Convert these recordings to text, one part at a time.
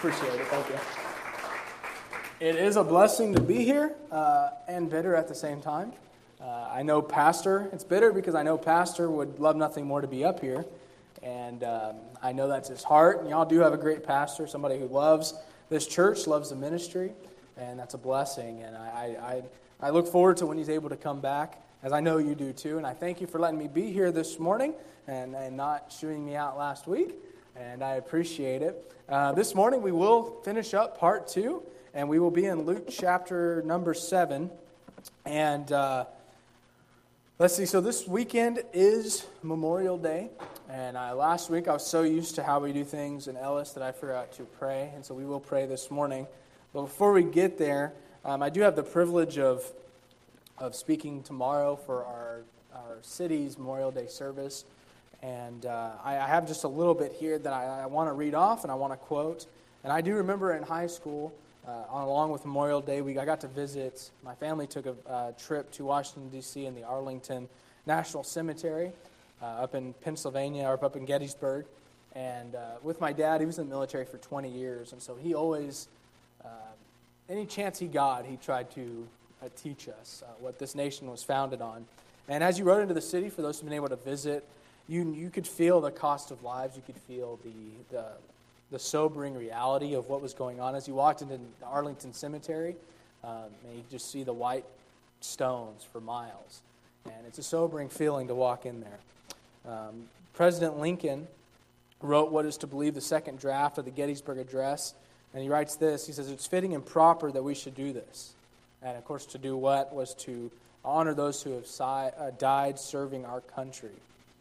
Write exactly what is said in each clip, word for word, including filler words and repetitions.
Appreciate it. Thank you. It is a blessing to be here uh, and bitter at the same time. Uh, I know Pastor, it's bitter because I know Pastor would love nothing more to be up here. And um, I know that's his heart. And y'all do have a great pastor, somebody who loves this church, loves the ministry. And that's a blessing. And I, I, I look forward to when he's able to come back, as I know you do too. And I thank you for letting me be here this morning and, and not shooting me out last week. And I appreciate it. Uh, this morning we will finish up part two. And we will be in Luke chapter number seven. And uh, let's see, so this weekend is Memorial Day. And uh, last week I was so used to how we do things in Ellis that I forgot to pray. And so we will pray this morning. But before we get there, um, I do have the privilege of of speaking tomorrow for our, our city's Memorial Day service. And uh, I, I have just a little bit here that I, I want to read off and I want to quote. And I do remember in high school, Uh, along with Memorial Day week, I got to visit, my family took a uh, trip to Washington, D C in the Arlington National Cemetery uh, up in Pennsylvania, or up in Gettysburg. And uh, with my dad, he was in the military for twenty years, and so he always, uh, any chance he got, he tried to uh, teach us uh, what this nation was founded on. And as you rode into the city, for those who've been able to visit, you you could feel the cost of lives, you could feel the the the sobering reality of what was going on. As you walked into the Arlington Cemetery, um, and you just see the white stones for miles. And it's a sobering feeling to walk in there. Um, President Lincoln wrote what is to believe the second draft of the Gettysburg Address, and he writes this. He says, "It's fitting and proper that we should do this." And of course, to do what was to honor those who have si- uh, died serving our country.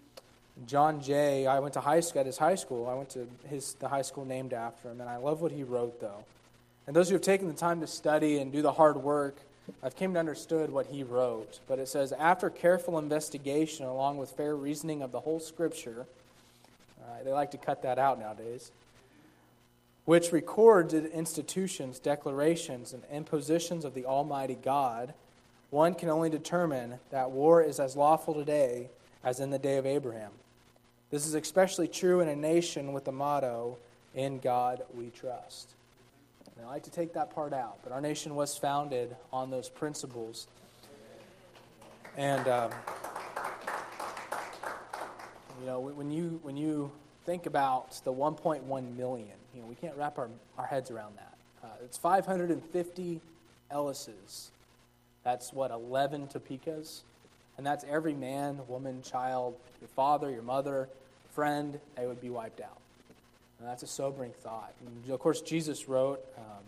John Jay, I went to high school, at his high school. I went to his the high school named after him, and I love what he wrote, though. And those who have taken the time to study and do the hard work, I've came to understood what he wrote. But it says, after careful investigation, along with fair reasoning of the whole Scripture, uh, they like to cut that out nowadays, which records institutions, declarations, and impositions of the Almighty God, one can only determine that war is as lawful today as in the day of Abraham. This is especially true in a nation with the motto, "In God we trust." And I like to take that part out, but our nation was founded on those principles. And um, you know, when you when you think about the one point one million, you know, we can't wrap our, our heads around that. Uh, it's five hundred fifty Ellises. That's what, eleven Topekas? And that's every man, woman, child, your father, your mother, friend, they would be wiped out. And that's a sobering thought. And of course, Jesus wrote, um,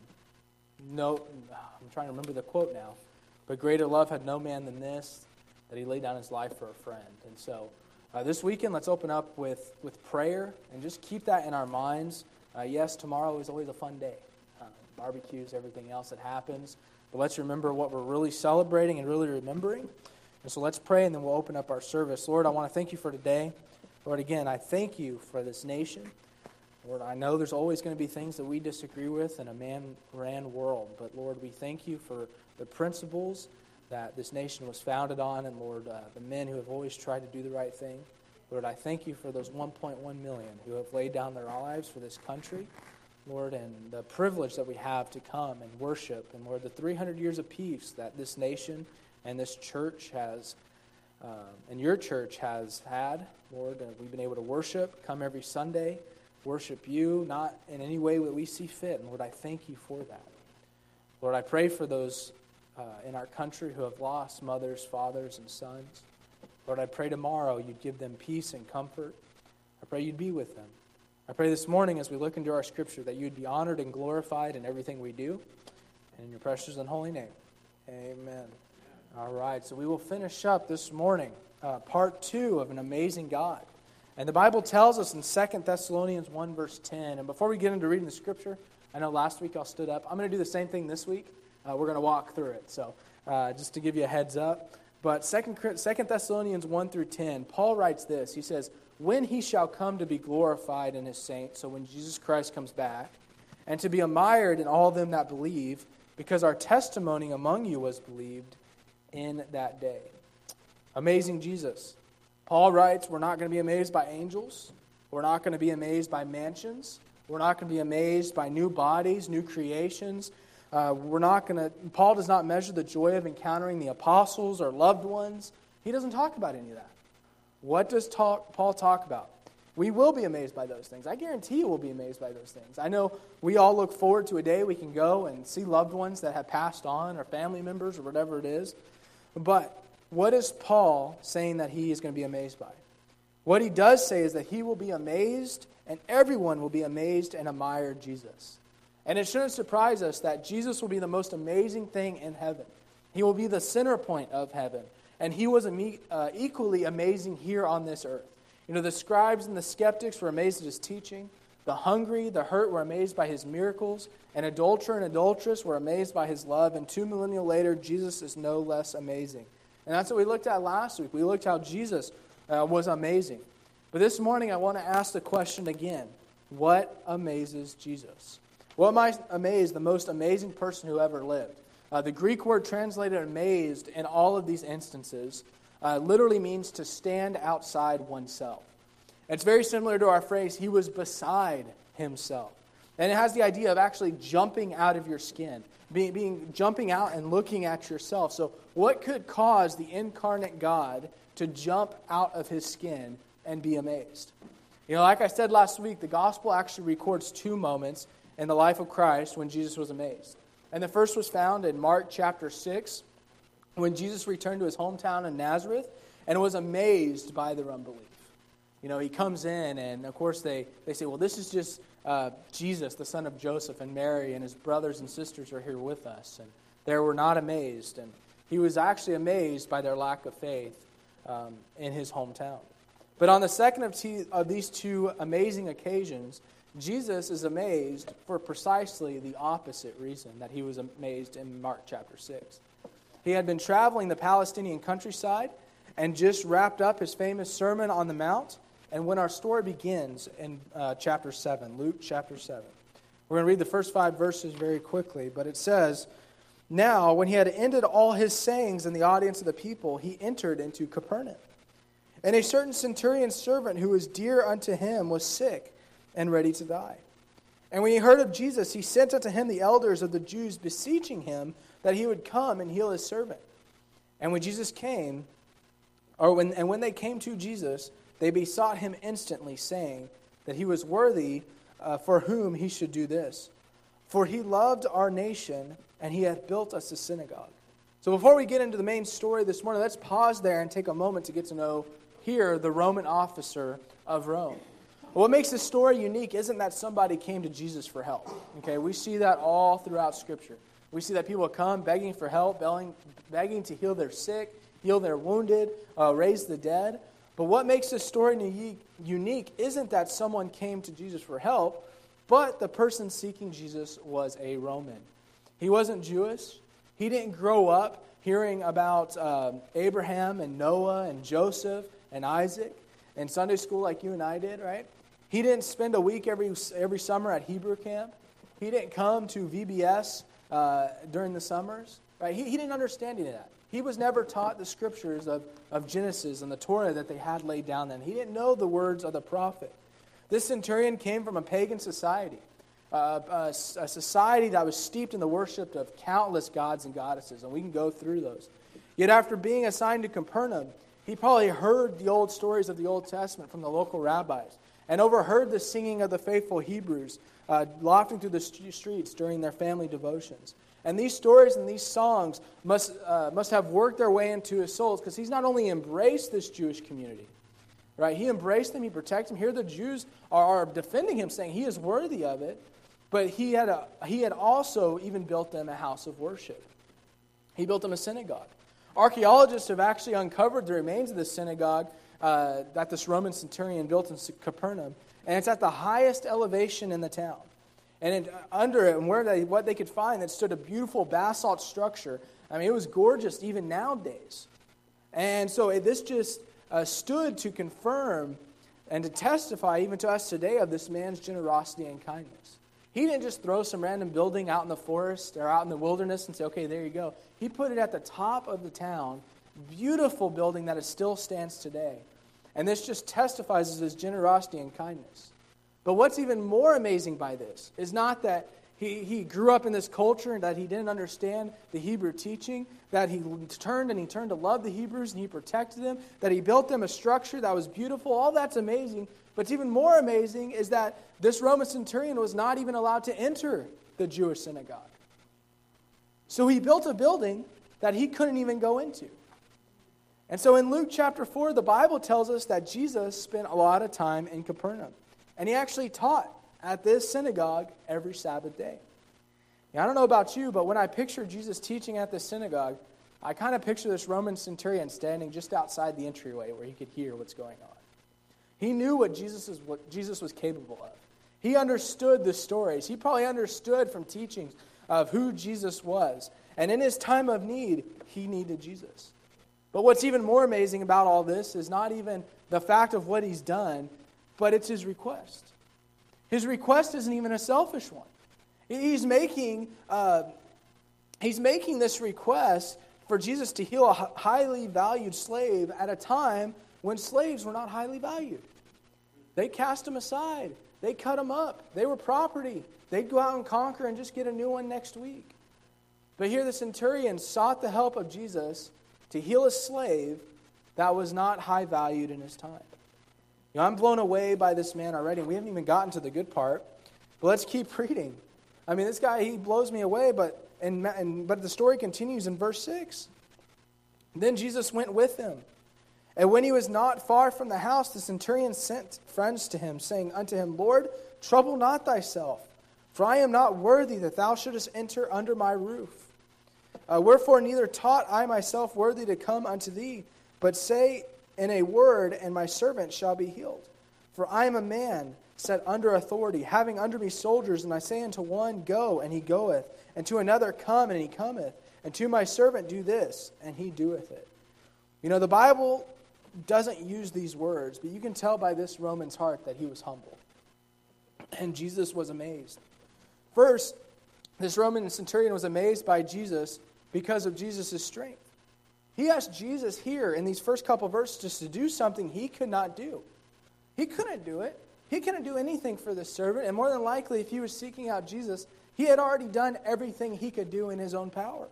no, I'm trying to remember the quote now, but greater love had no man than this, that he laid down his life for a friend. And so uh, this weekend, let's open up with, with prayer and just keep that in our minds. Uh, yes, tomorrow is always a fun day. Uh, barbecues, everything else that happens. But let's remember what we're really celebrating and really remembering. And so let's pray, and then we'll open up our service. Lord, I want to thank you for today. Lord, again, I thank you for this nation. Lord, I know there's always going to be things that we disagree with in a man-ran world. But, Lord, we thank you for the principles that this nation was founded on. And, Lord, uh, the men who have always tried to do the right thing. Lord, I thank you for those one point one million who have laid down their lives for this country. Lord, and the privilege that we have to come and worship. And, Lord, the three hundred years of peace that this nation and this church has, uh, and your church has had, Lord, uh, we've been able to worship, come every Sunday, worship you, not in any way that we see fit. And Lord, I thank you for that. Lord, I pray for those uh, in our country who have lost mothers, fathers, and sons. Lord, I pray tomorrow you'd give them peace and comfort. I pray you'd be with them. I pray this morning as we look into our Scripture that you'd be honored and glorified in everything we do. And in your precious and holy name, amen. All right, so we will finish up this morning, uh, part two of An Amazing God. And the Bible tells us in Second Thessalonians one, verse ten, and before we get into reading the Scripture, I know last week I stood up. I'm going to do the same thing this week. Uh, we're going to walk through it, so uh, just to give you a heads up. But Second Thessalonians one through ten, Paul writes this. He says, "When he shall come to be glorified in his saints," so when Jesus Christ comes back, "and to be admired in all them that believe, because our testimony among you was believed in that day." Amazing Jesus. Paul writes, we're not going to be amazed by angels. We're not going to be amazed by mansions. We're not going to be amazed by new bodies, new creations. Uh, we're not going to, Paul does not measure the joy of encountering the apostles or loved ones. He doesn't talk about any of that. What does talk, Paul talk about? We will be amazed by those things. I guarantee you we'll be amazed by those things. I know we all look forward to a day we can go and see loved ones that have passed on, or family members, or whatever it is. But what is Paul saying that he is going to be amazed by? What he does say is that he will be amazed, and everyone will be amazed and admire Jesus. And it shouldn't surprise us that Jesus will be the most amazing thing in heaven. He will be the center point of heaven. And he was uh, equally amazing here on this earth. You know, the scribes and the skeptics were amazed at his teaching. The hungry, the hurt were amazed by his miracles. An adulterer and adulteress were amazed by his love. And two millennia later, Jesus is no less amazing. And that's what we looked at last week. We looked how Jesus uh, was amazing. But this morning, I want to ask the question again. What amazes Jesus? What am I amazed? The most amazing person who ever lived. Uh, the Greek word translated amazed in all of these instances uh, literally means to stand outside oneself. It's very similar to our phrase, he was beside himself. And it has the idea of actually jumping out of your skin, being, being jumping out and looking at yourself. So what could cause the incarnate God to jump out of his skin and be amazed? You know, like I said last week, the gospel actually records two moments in the life of Christ when Jesus was amazed. And the first was found in Mark chapter six, when Jesus returned to his hometown in Nazareth and was amazed by their unbelief. You know, he comes in, and of course they, they say, well, this is just uh, Jesus, the son of Joseph and Mary, and his brothers and sisters are here with us. And they were not amazed. And he was actually amazed by their lack of faith um, in his hometown. But on the second of, t- of these two amazing occasions, Jesus is amazed for precisely the opposite reason that he was amazed in Mark chapter six. He had been traveling the Palestinian countryside and just wrapped up his famous Sermon on the Mount. And when our story begins in uh, chapter seven, Luke chapter seven, we're going to read the first five verses very quickly. But it says, "Now, when he had ended all his sayings in the audience of the people, he entered into Capernaum. And a certain centurion's servant who was dear unto him was sick and ready to die. And when he heard of Jesus, he sent unto him the elders of the Jews, beseeching him that he would come and heal his servant. And when Jesus came, or when and when they came to Jesus, they besought him instantly, saying that he was worthy uh, for whom he should do this. For he loved our nation, and he hath built us a synagogue." So before we get into the main story this morning, let's pause there and take a moment to get to know here the Roman officer of Rome. What makes this story unique isn't that somebody came to Jesus for help. Okay, we see that all throughout Scripture. We see that people come begging for help, begging, begging to heal their sick, heal their wounded, uh, raise the dead. But what makes this story unique isn't that someone came to Jesus for help, but the person seeking Jesus was a Roman. He wasn't Jewish. He didn't grow up hearing about uh, Abraham and Noah and Joseph and Isaac in Sunday school like you and I did, right? He didn't spend a week every every summer at Hebrew camp. He didn't come to V B S uh, during the summers, right? He, he didn't understand any of that. He was never taught the scriptures of, of Genesis and the Torah that they had laid down then. He didn't know the words of the prophet. This centurion came from a pagan society, uh, a, a society that was steeped in the worship of countless gods and goddesses, and we can go through those. Yet after being assigned to Capernaum, he probably heard the old stories of the Old Testament from the local rabbis and overheard the singing of the faithful Hebrews uh, lofting through the streets during their family devotions. And these stories and these songs must uh, must have worked their way into his soul, because he's not only embraced this Jewish community, right? He embraced them, he protected them. Here the Jews are, are defending him, saying he is worthy of it, but he had a, he had also even built them a house of worship. He built them a synagogue. Archaeologists have actually uncovered the remains of this synagogue uh, that this Roman centurion built in Capernaum, and it's at the highest elevation in the town. And it, under it, and where they, what they could find, that stood a beautiful basalt structure. I mean, it was gorgeous even nowadays. And so it, this just uh, stood to confirm and to testify even to us today of this man's generosity and kindness. He didn't just throw some random building out in the forest or out in the wilderness and say, okay, there you go. He put it at the top of the town, beautiful building that it still stands today. And this just testifies of his generosity and kindness. But what's even more amazing by this is not that he, he grew up in this culture and that he didn't understand the Hebrew teaching, that he turned and he turned to love the Hebrews and he protected them, that he built them a structure that was beautiful. All that's amazing. But even more amazing is that this Roman centurion was not even allowed to enter the Jewish synagogue. So he built a building that he couldn't even go into. And so in Luke chapter four, the Bible tells us that Jesus spent a lot of time in Capernaum. And he actually taught at this synagogue every Sabbath day. Now, I don't know about you, but when I picture Jesus teaching at this synagogue, I kind of picture this Roman centurion standing just outside the entryway where he could hear what's going on. He knew what Jesus is, what Jesus was capable of. He understood the stories. He probably understood from teachings of who Jesus was. And in his time of need, he needed Jesus. But what's even more amazing about all this is not even the fact of what he's done, but it's his request. His request isn't even a selfish one. He's making, uh, he's making this request for Jesus to heal a highly valued slave at a time when slaves were not highly valued. They cast him aside. They cut him up. They were property. They'd go out and conquer and just get a new one next week. But here the centurion sought the help of Jesus to heal a slave that was not high valued in his time. You know, I'm blown away by this man already. We haven't even gotten to the good part. But let's keep reading. I mean, this guy, he blows me away, but and, and but the story continues in verse six. Then Jesus went with them. And when he was not far from the house, the centurion sent friends to him, saying unto him, Lord, trouble not thyself, for I am not worthy that thou shouldest enter under my roof. Uh, wherefore neither taught I myself worthy to come unto thee, but say in a word, and my servant shall be healed. For I am a man set under authority, having under me soldiers, and I say unto one, Go, and he goeth, and to another, Come, and he cometh, and to my servant, Do this, and he doeth it. You know, the Bible doesn't use these words, but you can tell by this Roman's heart that he was humble. And Jesus was amazed. First, this Roman centurion was amazed by Jesus because of Jesus' strength. He asked Jesus here in these first couple verses just to do something he could not do. He couldn't do it. He couldn't do anything for this servant. And more than likely, if he was seeking out Jesus, he had already done everything he could do in his own power.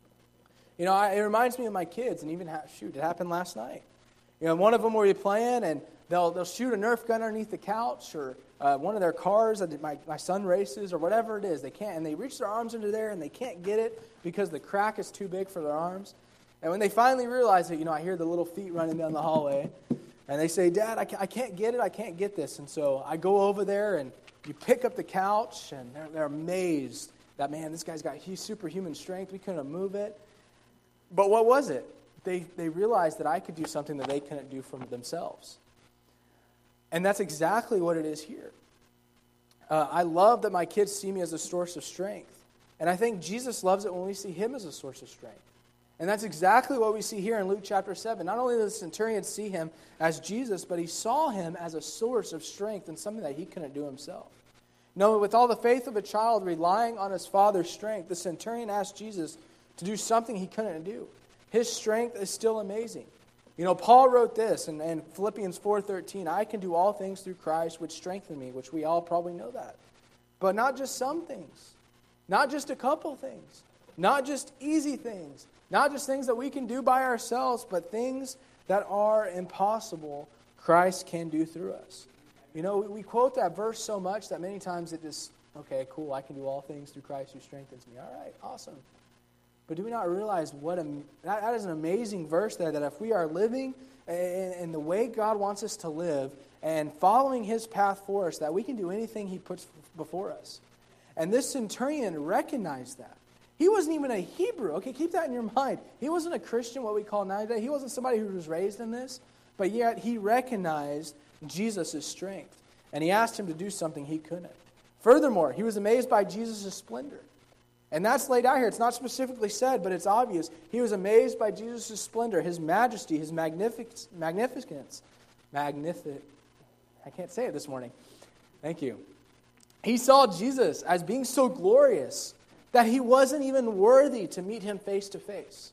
You know, I, it reminds me of my kids, and even, ha- shoot, it happened last night. You know, one of them will be playing, and they'll they'll shoot a Nerf gun underneath the couch, or uh, one of their cars that my, my son races, or whatever it is. They can't, and they reach their arms into there, and they can't get it because the crack is too big for their arms. And when they finally realize it, you know, I hear the little feet running down the hallway, and they say, Dad, I can't, I can't get it, I can't get this. And so I go over there, and you pick up the couch, and they're, they're amazed that, man, this guy's got superhuman strength. We couldn't move it. But what was it? They they realized that I could do something that they couldn't do for themselves. And that's exactly what it is here. Uh, I love that my kids see me as a source of strength. And I think Jesus loves it when we see him as a source of strength. And that's exactly what we see here in Luke chapter seven. Not only did the centurion see him as Jesus, but he saw him as a source of strength and something that he couldn't do himself. No, with all the faith of a child relying on his father's strength, the centurion asked Jesus to do something he couldn't do. His strength is still amazing. You know, Paul wrote this in, in Philippians four thirteen, I can do all things through Christ which strengthen me, which we all probably know that. But not just some things. Not just a couple things. Not just easy things. Not just things that we can do by ourselves, but things that are impossible, Christ can do through us. You know, we quote that verse so much that many times it just, okay, cool, I can do all things through Christ who strengthens me. All right, awesome. But do we not realize what a, that, that is an amazing verse there, that if we are living in, in the way God wants us to live and following his path for us, that we can do anything he puts before us. And this centurion recognized that. He wasn't even a Hebrew. Okay, keep that in your mind. He wasn't a Christian, what we call nowadays. He wasn't somebody who was raised in this, but yet he recognized Jesus' strength. And he asked him to do something he couldn't. Furthermore, he was amazed by Jesus' splendor. And that's laid out here. It's not specifically said, but it's obvious. He was amazed by Jesus' splendor, his majesty, his magnific- magnificence. Magnific- I can't say it this morning. Thank you. He saw Jesus as being so glorious that he wasn't even worthy to meet him face to face.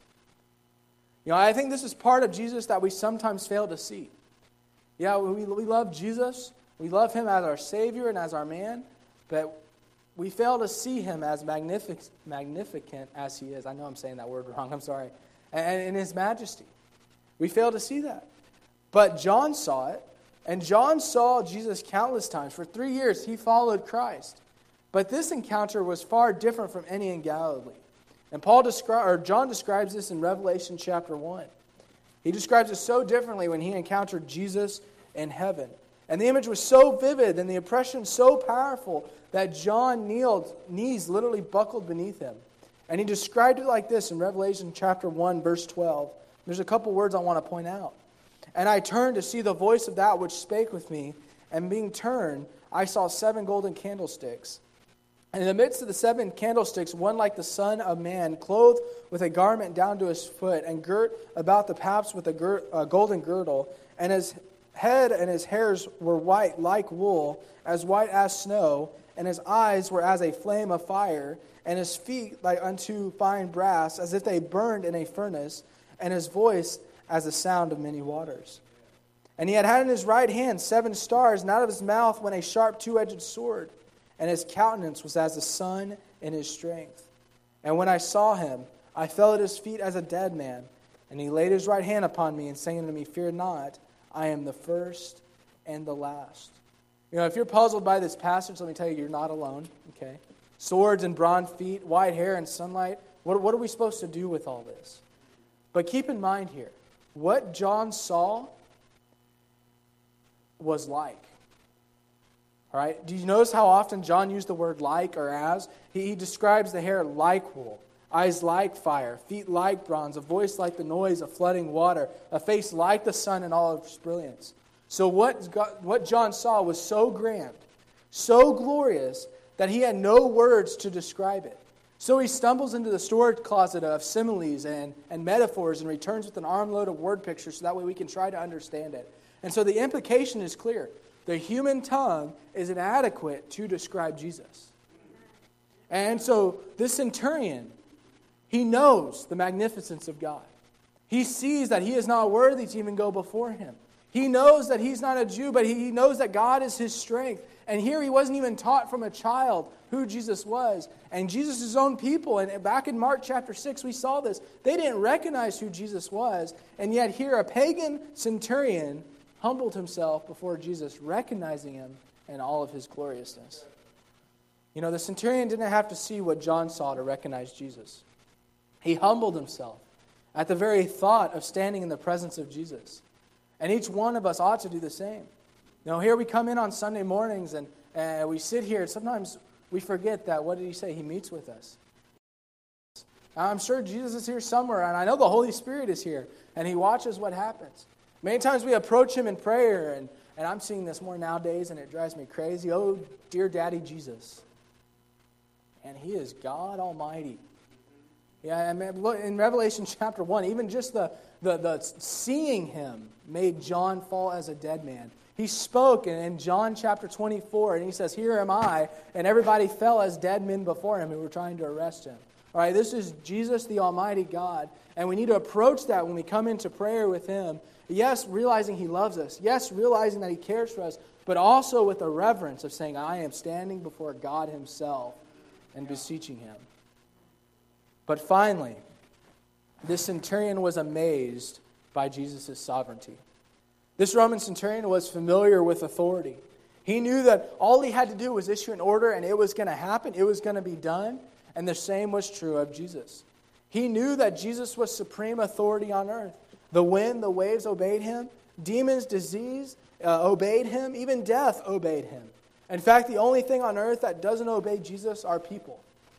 You know, I think this is part of Jesus that we sometimes fail to see. Yeah, we, we love Jesus, We love him as our Savior and as our man, but we fail to see him as magnific- magnificent as he is. I know I'm saying that word wrong, I'm sorry. And in his majesty. We fail to see that. But John saw it, and John saw Jesus countless times. For three years, he followed Christ. But this encounter was far different from any in Galilee. And Paul descri- or John describes this in Revelation chapter one. He describes it so differently when he encountered Jesus in heaven. And the image was so vivid and the impression so powerful that John kneeled, knees literally buckled beneath him. And he described it like this in Revelation chapter one, verse twelve. There's a couple words I want to point out. And I turned to see the voice of that which spake with me, and being turned, I saw seven golden candlesticks. And in the midst of the seven candlesticks, one like the Son of Man, clothed with a garment down to his foot, and girt about the paps with a, gir- a golden girdle, and his head and his hairs were white like wool, as white as snow, and his eyes were as a flame of fire, and his feet like unto fine brass, as if they burned in a furnace, and his voice as the sound of many waters. And he had had in his right hand seven stars, and out of his mouth went a sharp two-edged sword, and his countenance was as the sun in his strength. And when I saw him, I fell at his feet as a dead man, and he laid his right hand upon me, and saying unto me, Fear not, I am the first and the last. You know, if you're puzzled by this passage, let me tell you, you're not alone. Okay, swords and bronze feet, white hair and sunlight. What, what are we supposed to do with all this? But keep in mind here, what John saw was like. All right? Do you notice how often John used the word like or as? He, he describes the hair like wool, eyes like fire, feet like bronze, a voice like the noise of flooding water, a face like the sun in all of its brilliance. So what, God, what John saw was so grand, so glorious, that he had no words to describe it. So he stumbles into the storage closet of similes and, and metaphors and returns with an armload of word pictures so that way we can try to understand it. And so the implication is clear. The human tongue is inadequate to describe Jesus. And so this centurion, he knows the magnificence of God. He sees that he is not worthy to even go before him. He knows that he's not a Jew, but he knows that God is his strength. And here he wasn't even taught from a child who Jesus was. And Jesus' own people, and back in Mark chapter six, we saw this. They didn't recognize who Jesus was. And yet here a pagan centurion humbled himself before Jesus, recognizing him in all of his gloriousness. You know, the centurion didn't have to see what John saw to recognize Jesus. He humbled himself at the very thought of standing in the presence of Jesus. And each one of us ought to do the same. You know, here we come in on Sunday mornings and, and we sit here. Sometimes we forget that, what did he say? He meets with us. I'm sure Jesus is here somewhere, and I know the Holy Spirit is here, and he watches what happens. Many times we approach him in prayer, and, and I'm seeing this more nowadays, and it drives me crazy. Oh, dear Daddy Jesus. And he is God Almighty. Yeah, and in Revelation chapter one, even just the, the, the seeing him made John fall as a dead man. He spoke in John chapter twenty-four, and he says, Here am I, and everybody fell as dead men before him who were trying to arrest him. All right, this is Jesus, the Almighty God, and we need to approach that when we come into prayer with him. Yes, realizing he loves us. Yes, realizing that he cares for us, but also with a reverence of saying, I am standing before God himself and beseeching him. But finally, this centurion was amazed by Jesus' sovereignty. This Roman centurion was familiar with authority. He knew that all he had to do was issue an order and it was going to happen, it was going to be done, and the same was true of Jesus. He knew that Jesus was supreme authority on earth. The wind, the waves obeyed him. Demons, disease uh, obeyed him. Even death obeyed him. In fact, the only thing on earth that doesn't obey Jesus are people.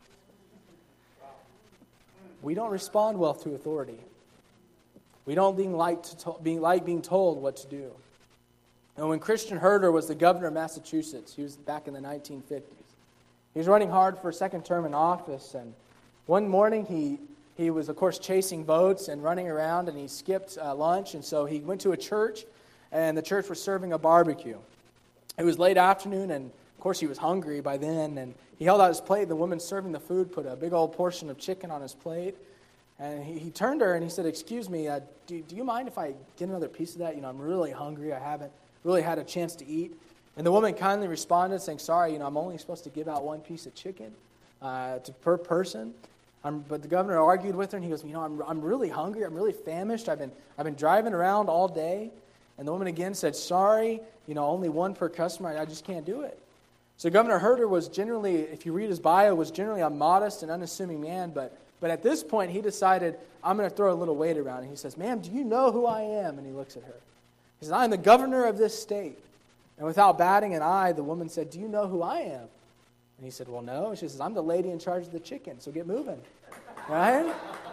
We don't respond well to authority. We don't being like, to to, being like being told what to do. And when Christian Herter was the governor of Massachusetts, he was back in the nineteen fifties. He was running hard for a second term in office, and one morning he he was, of course, chasing votes and running around, and he skipped uh, lunch, and so he went to a church, and the church was serving a barbecue. It was late afternoon, and of course he was hungry by then, and he held out his plate. The woman serving the food put a big old portion of chicken on his plate, and he, he turned to her and he said, excuse me, uh, do, do you mind if I get another piece of that? You know, I'm really hungry. I haven't really had a chance to eat. And the woman kindly responded, saying, sorry, you know, I'm only supposed to give out one piece of chicken uh, to per person. Um, but the governor argued with her, and he goes, you know, I'm, I'm really hungry. I'm really famished. I've been, I've been driving around all day. And the woman again said, sorry, you know, only one per customer. I just can't do it. So Governor Herter was generally, if you read his bio, was generally a modest and unassuming man. But, but at this point, he decided, I'm going to throw a little weight around. And he says, ma'am, do you know who I am? And he looks at her. He says, I am the governor of this state. And without batting an eye, the woman said, do you know who I am? And he said, well, no. She says, I'm the lady in charge of the chicken, so get moving. Right?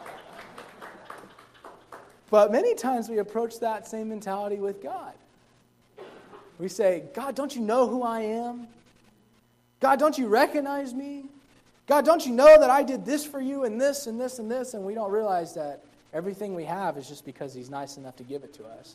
But many times we approach that same mentality with God. We say, God, don't you know who I am? God, don't you recognize me? God, don't you know that I did this for you and this and this and this? And we don't realize that everything we have is just because he's nice enough to give it to us.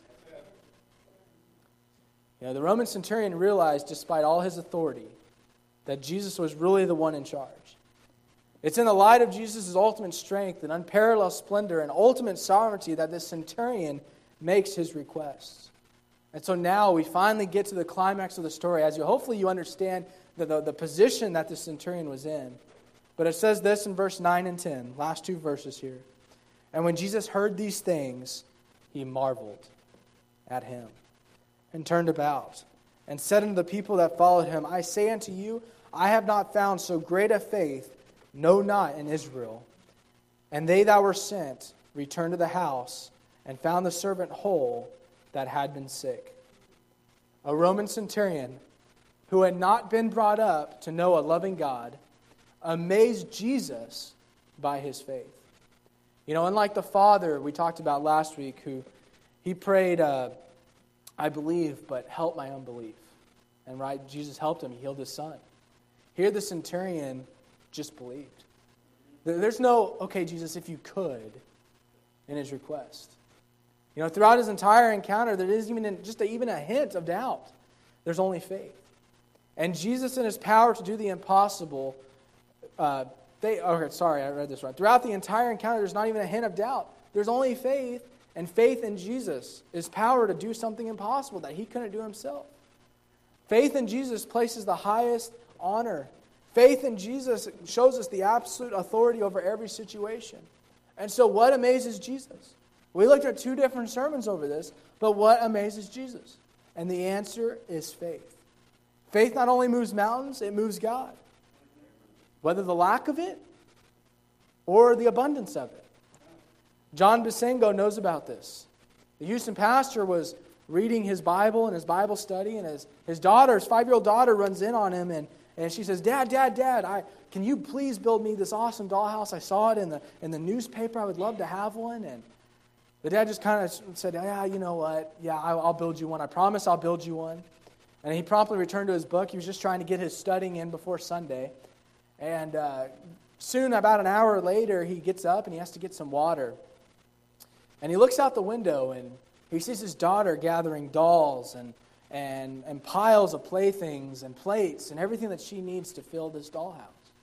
You know, the Roman centurion realized, despite all his authority, that Jesus was really the one in charge. It's in the light of Jesus' ultimate strength and unparalleled splendor and ultimate sovereignty that this centurion makes his requests. And so now we finally get to the climax of the story, as you hopefully you understand the, the, the position that the centurion was in. But it says this in verse nine and ten, last two verses here. And when Jesus heard these things, he marveled at him and turned about and said unto the people that followed him, I say unto you, I have not found so great a faith, no, not in Israel. And they that were sent returned to the house and found the servant whole that had been sick. A Roman centurion who had not been brought up to know a loving God amazed Jesus by his faith. You know, unlike the father we talked about last week, who he prayed, uh, I believe, but help my unbelief. And right, Jesus helped him. He healed his son. Here the centurion just believed. There's no, okay, Jesus, if you could, in his request. You know, throughout his entire encounter, there isn't even just a, even a hint of doubt. There's only faith. And Jesus, in his power to do the impossible, uh, they, okay, sorry, I read this wrong. Throughout the entire encounter, there's not even a hint of doubt. There's only faith, and faith in Jesus is power to do something impossible that he couldn't do himself. Faith in Jesus places the highest honor. Faith in Jesus shows us the absolute authority over every situation. And so what amazes Jesus? We looked at two different sermons over this, but what amazes Jesus? And the answer is faith. Faith not only moves mountains, it moves God. Whether the lack of it or the abundance of it. John Basengo knows about this. The Houston pastor was reading his Bible and his Bible study, and his, his daughter, his five-year-old daughter, runs in on him, and, and she says, Dad, Dad, Dad, I, can you please build me this awesome dollhouse? I saw it in the in the newspaper. I would love to have one. And the dad just kind of said, yeah, you know what? Yeah, I'll, I'll build you one. I promise I'll build you one. And he promptly returned to his book. He was just trying to get his studying in before Sunday. And uh, soon, about an hour later, he gets up and he has to get some water. And he looks out the window and he sees his daughter gathering dolls and, and, and piles of playthings and plates and everything that she needs to fill this dollhouse.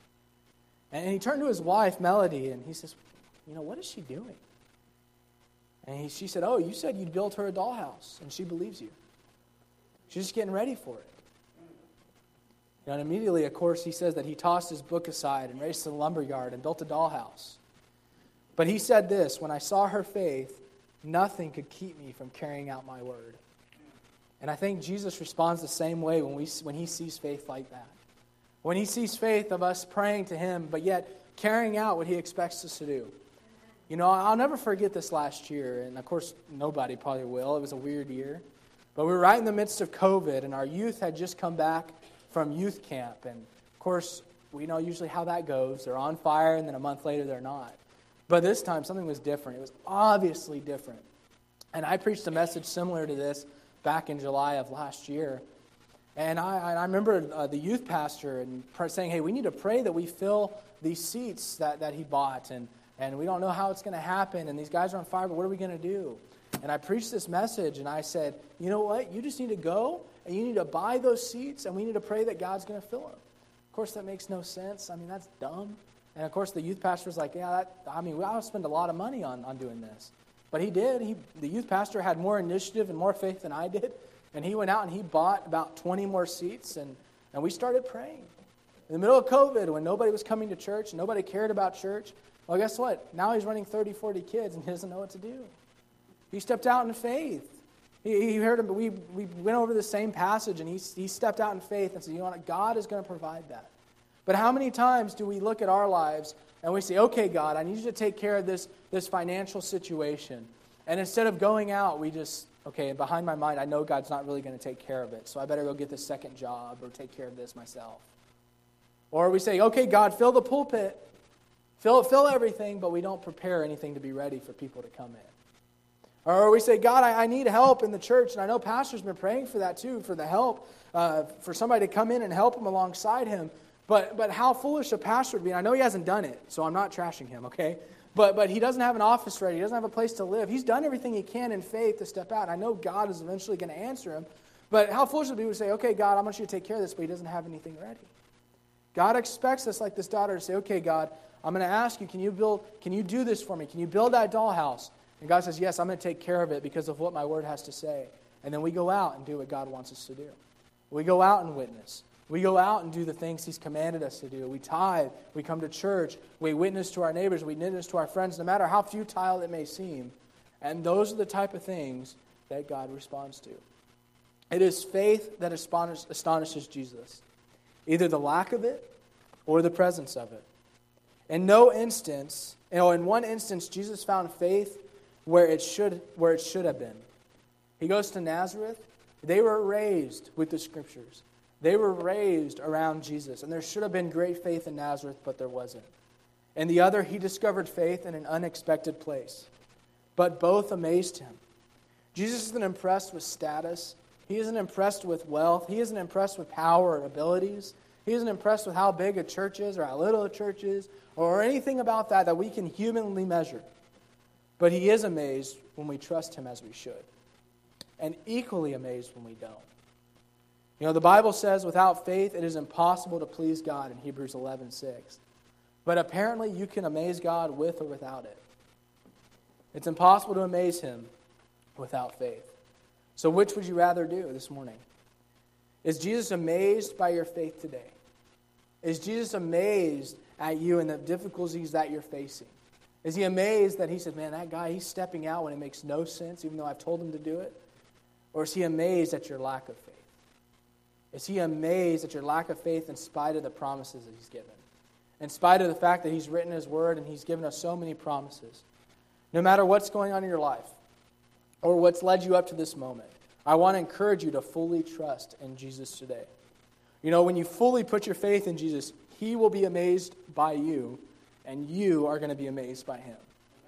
And he turned to his wife, Melody, and he says, you know, what is she doing? And he, she said, oh, you said you'd build her a dollhouse, and she believes you. She's just getting ready for it. And immediately, of course, he says that he tossed his book aside and raced to the lumber yard and built a dollhouse. But he said this, when I saw her faith, nothing could keep me from carrying out my word. And I think Jesus responds the same way when we when he sees faith like that. When he sees faith of us praying to him, but yet carrying out what he expects us to do. You know, I'll never forget this last year, and of course, nobody probably will. It was a weird year. But we were right in the midst of COVID, and our youth had just come back from youth camp. And of course, we know usually how that goes. They're on fire, and then a month later, they're not. But this time, something was different. It was obviously different. And I preached a message similar to this back in July of last year. And I, I remember uh, the youth pastor and saying, hey, we need to pray that we fill these seats that, that he bought. And, and we don't know how it's going to happen. And these guys are on fire, but what are we going to do? And I preached this message, and I said, you know what? You just need to go, and you need to buy those seats, and we need to pray that God's going to fill them. Of course, that makes no sense. I mean, that's dumb. And of course, the youth pastor was like, yeah, that, I mean, I'll spend a lot of money on, on doing this. But he did. He, the youth pastor had more initiative and more faith than I did. And he went out and he bought about twenty more seats, and, and we started praying. In the middle of COVID, when nobody was coming to church, nobody cared about church, well, guess what? Now he's running thirty, forty kids, and he doesn't know what to do. He stepped out in faith. He, he heard him, but we, we went over the same passage, and he, he stepped out in faith and said, you know what? God is going to provide that. But how many times do we look at our lives and we say, okay, God, I need you to take care of this, this financial situation. And instead of going out, we just, okay, behind my mind, I know God's not really going to take care of it, so I better go get this second job or take care of this myself. Or we say, okay, God, fill the pulpit, fill, fill everything, but we don't prepare anything to be ready for people to come in. Or we say, God, I, I need help in the church, and I know Pastor's been praying for that too, for the help, uh, for somebody to come in and help him alongside him. But but how foolish a pastor would be. And I know he hasn't done it, so I'm not trashing him, okay? But but he doesn't have an office ready. He doesn't have a place to live. He's done everything he can in faith to step out. I know God is eventually going to answer him. But how foolish would it be to say, okay, God, I want you to take care of this, but he doesn't have anything ready. God expects us, like this daughter, to say, okay, God, I'm going to ask you, can you build? Can you do this for me? Can you build that dollhouse? And God says, yes, I'm going to take care of it because of what my word has to say. And then we go out and do what God wants us to do. We go out and witness. We go out and do the things he's commanded us to do. We tithe. We come to church. We witness to our neighbors. We witness to our friends, no matter how futile it may seem. And those are the type of things that God responds to. It is faith that astonishes Jesus. Either the lack of it or the presence of it. In no instance, you know, in one instance, Jesus found faith where it should, where it should have been. He goes to Nazareth. They were raised with the Scriptures. They were raised around Jesus, and there should have been great faith in Nazareth, but there wasn't. And the other, he discovered faith in an unexpected place. But both amazed him. Jesus isn't impressed with status. He isn't impressed with wealth. He isn't impressed with power or abilities. He isn't impressed with how big a church is or how little a church is or anything about that that we can humanly measure. But he is amazed when we trust him as we should. And equally amazed when we don't. You know, the Bible says without faith it is impossible to please God in Hebrews eleven six. But apparently you can amaze God with or without it. It's impossible to amaze him without faith. So which would you rather do this morning? Is Jesus amazed by your faith today? Is Jesus amazed at you and the difficulties that you're facing? Is he amazed that he said, man, that guy, he's stepping out when it makes no sense, even though I've told him to do it? Or is he amazed at your lack of faith? Is he amazed at your lack of faith in spite of the promises that he's given? In spite of the fact that he's written his word and he's given us so many promises. No matter what's going on in your life or what's led you up to this moment, I want to encourage you to fully trust in Jesus today. You know, when you fully put your faith in Jesus, he will be amazed by you, and you are going to be amazed by him.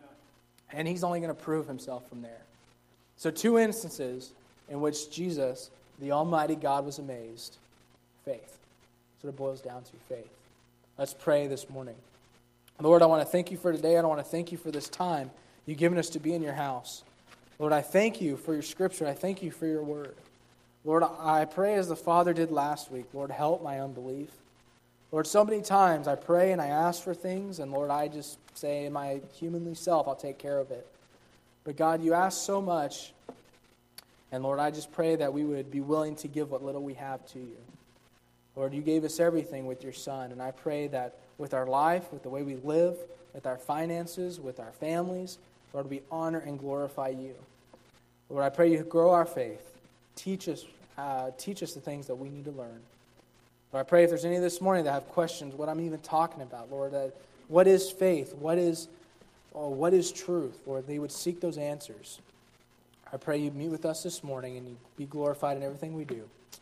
And he's only going to prove himself from there. So two instances in which Jesus, the Almighty God, was amazed. Faith. That's what it boils down to, faith. Let's pray this morning. Lord, I want to thank you for today. I want to thank you for this time you've given us to be in your house. Lord, I thank you for your scripture. I thank you for your word. Lord, I pray as the Father did last week, Lord, help my unbelief. Lord, so many times I pray and I ask for things, and Lord, I just say in my humanly self, I'll take care of it. But God, you ask so much, and Lord, I just pray that we would be willing to give what little we have to you. Lord, you gave us everything with your Son, and I pray that with our life, with the way we live, with our finances, with our families, Lord, we honor and glorify you. Lord, I pray you grow our faith. Teach us, uh, teach us the things that we need to learn. Lord, I pray if there's any this morning that have questions, what I'm even talking about, Lord, that what is faith? What is, oh, what is truth? Lord, they would seek those answers. I pray you meet with us this morning and you be glorified in everything we do.